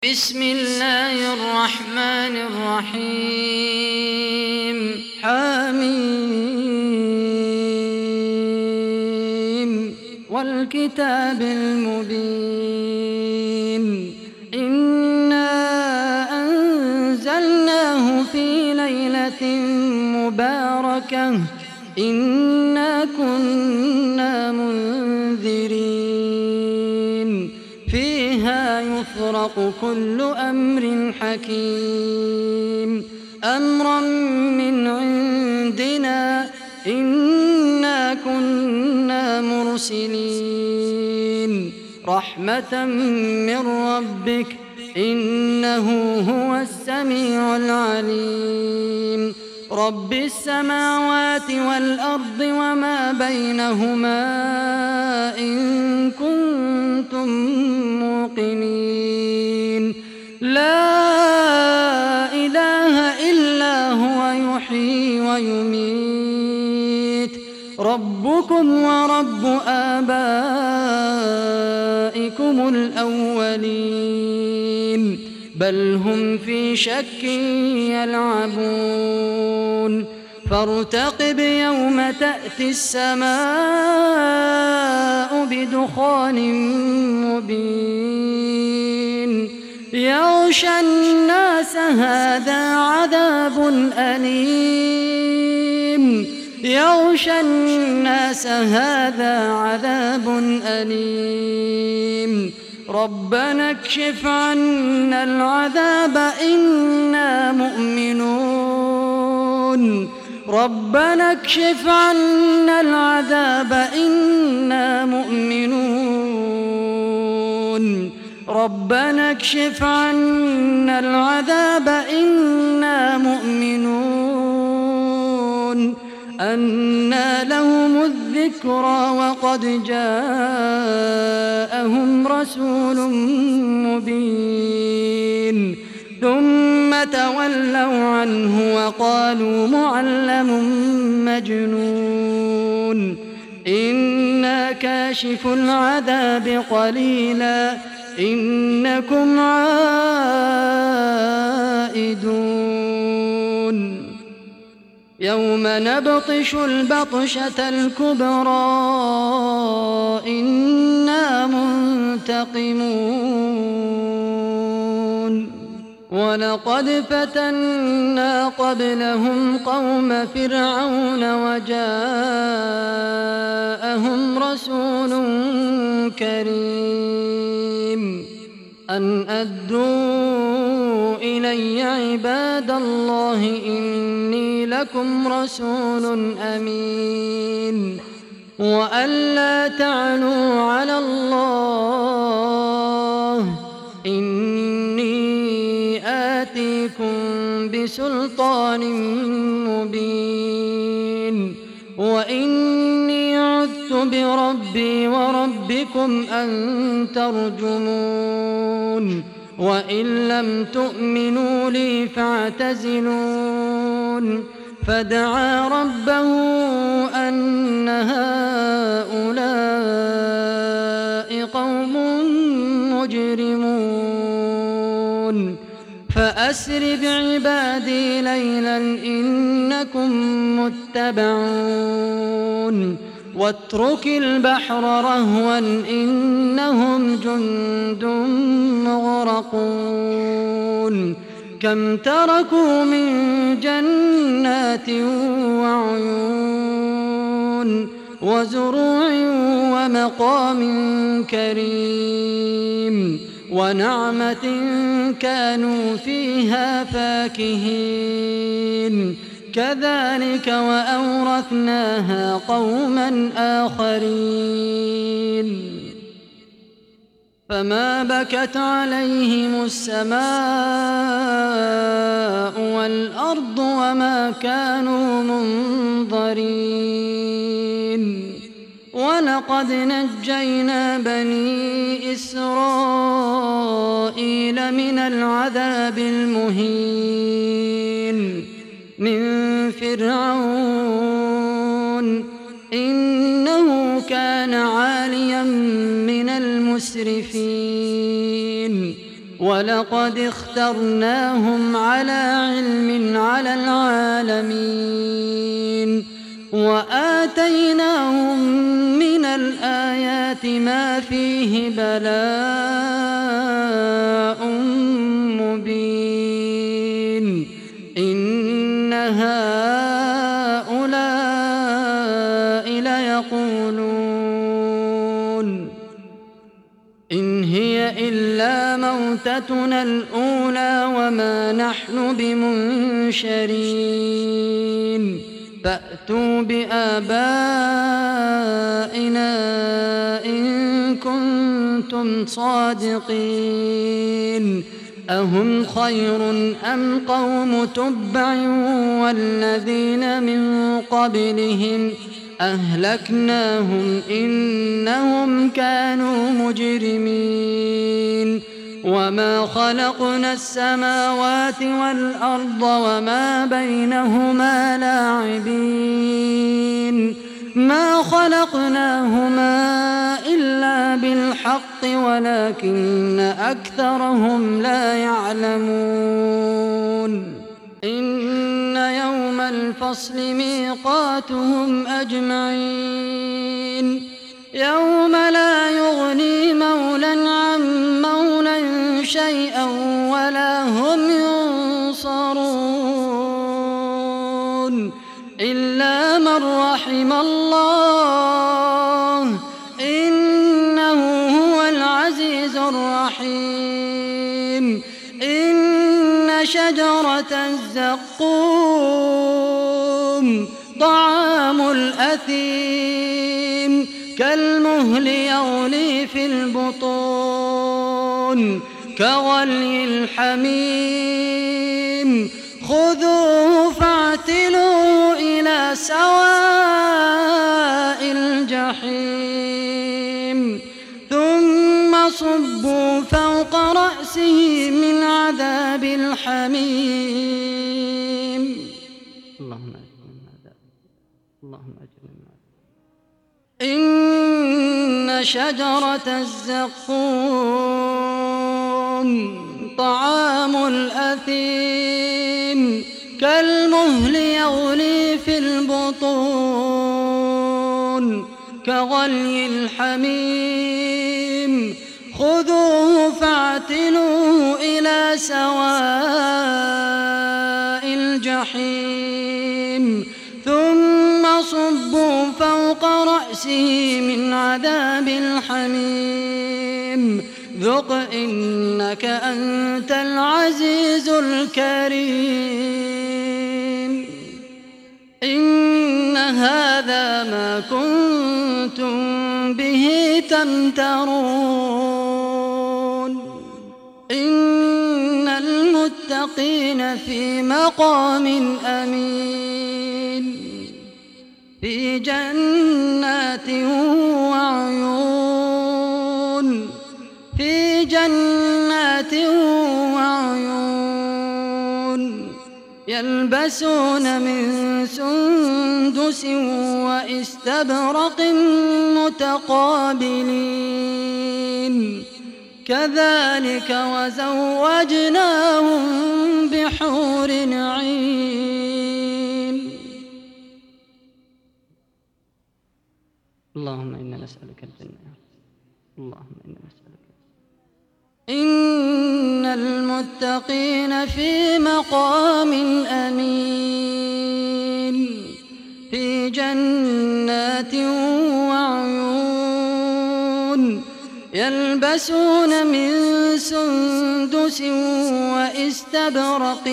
بسم الله الرحمن الرحيم حميم والكتاب المبين إنا أنزلناه في ليلة مباركة إنا كنا منذرين فيها يفرق كل أمر حكيم أمرا من عندنا إنا كنا مرسلين رحمة من ربك إنه هو السميع العليم رب السماوات والأرض وما بينهما إن كنتم موقنين لا إله إلا هو يحيي ويميت ربكم ورب آبائكم الأولين بل هم في شك يلعبون فارتقب يوم تأتي السماء بدخان مبين يغشى الناس هذا عذاب أليم يغشى الناس هذا عذاب أليم ربنا اكشف عنا العذاب إنا مؤمنون ربنا اكشف عنا العذاب إنا مؤمنون ربنا اكشف عنا العذاب إنا مؤمنون أنى لهم الذكرى وقد جاءهم رسول مبين ثم تولوا عنه وقالوا معلم مجنون إنا كاشف العذاب قليلا إنكم عائدون يوم نبطش البطشة الكبرى إنا منتقمون ولقد فتنا قبلهم قوم فرعون وجاءهم رسول كريم أن أدوا إلي عباد الله إني لكم رسول أمين وأن لا تعلوا على الله إني آتيكم بسلطان مبين وإني عذت بربي وربكم أن ترجمون وإن لم تؤمنوا لي فاعتزلون فدعا ربه أن هؤلاء قوم مجرمون فأسر بعبادي ليلا إنكم متبعون واترك البحر رهوا إنهم جند مغرقون كم تركوا من جنات وعيون وزروع ومقام كريم ونعمة كانوا فيها فاكهين كذلك وأورثناها قوما آخرين فما بكت عليهم السماء والأرض وما كانوا منظرين ولقد نجينا بني إسرائيل من العذاب المهين من فرعون إنه كان عاليا من المسرفين ولقد اخترناهم على علم على العالمين وآتيناهم من الآيات ما فيه بلاء مبين إن هؤلاء ليقولون إن هي إلا موتتنا الأولى وما نحن بمنشرين فأتوا بآبائنا إن كنتم صادقين أهم خير أم قوم تبع والذين من قبلهم أهلكناهم إنهم كانوا مجرمين وما خلقنا السماوات والأرض وما بينهما لاعبين ما خلقناهما إلا بالحق ولكن أكثرهم لا يعلمون إن يوم الفصل ميقاتهم أجمعين يوم لا يغني مولى عن مولى شيئا ولا هم ينصرون إلا من رحم الله إنه هو العزيز الرحيم إن شجرة الزقوم طعام الأثيم كالمهل يغلي في البطون كغلي الحميم خذوه فاعتلوه إلى سواء الجحيم ثم صبوا فوق رأسه من عذاب الحميم اللهم أجرنا إن شجرة الزقوم طعام الأثيم كالمهل يغلي في البطون كغلي الحميم خذوه فاعتلوه إلى سواء الجحيم ثم صبوا فوق رأسه من عذاب الحميم ذق إنك أنت العزيز الكريم إن هذا ما كنتم به تمترون إن المتقين في مقام أمين في جنات وعيون في جنات وعيون يلبسون من سندس وإستبرق متقابلين كذلك وزوجناهم بحور عين اللهم إنا نسألك الجنة اللهم إنا نسألك إن المتقين في مقام أمين في جنات وعيون يلبسون من سندس وإستبرق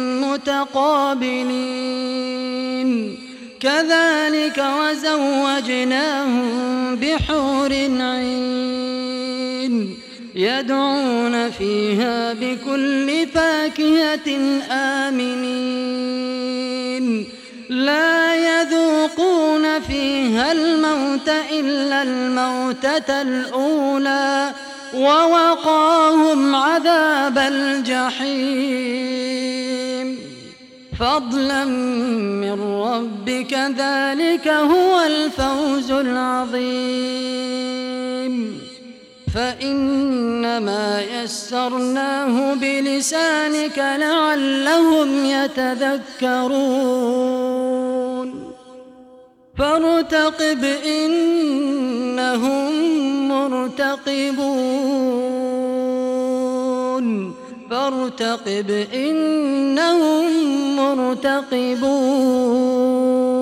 متقابلين كذلك وزوجناهم بحور عين يدعون فيها بكل فاكهة آمنين لا يذوقون فيها الموت إلا الموتة الأولى ووقاهم عذاب الجحيم فضلا من ربك ذلك هو الفوز العظيم فإنما يسرناه بلسانك لعلهم يتذكرون فارتقب إنهم مرتقبون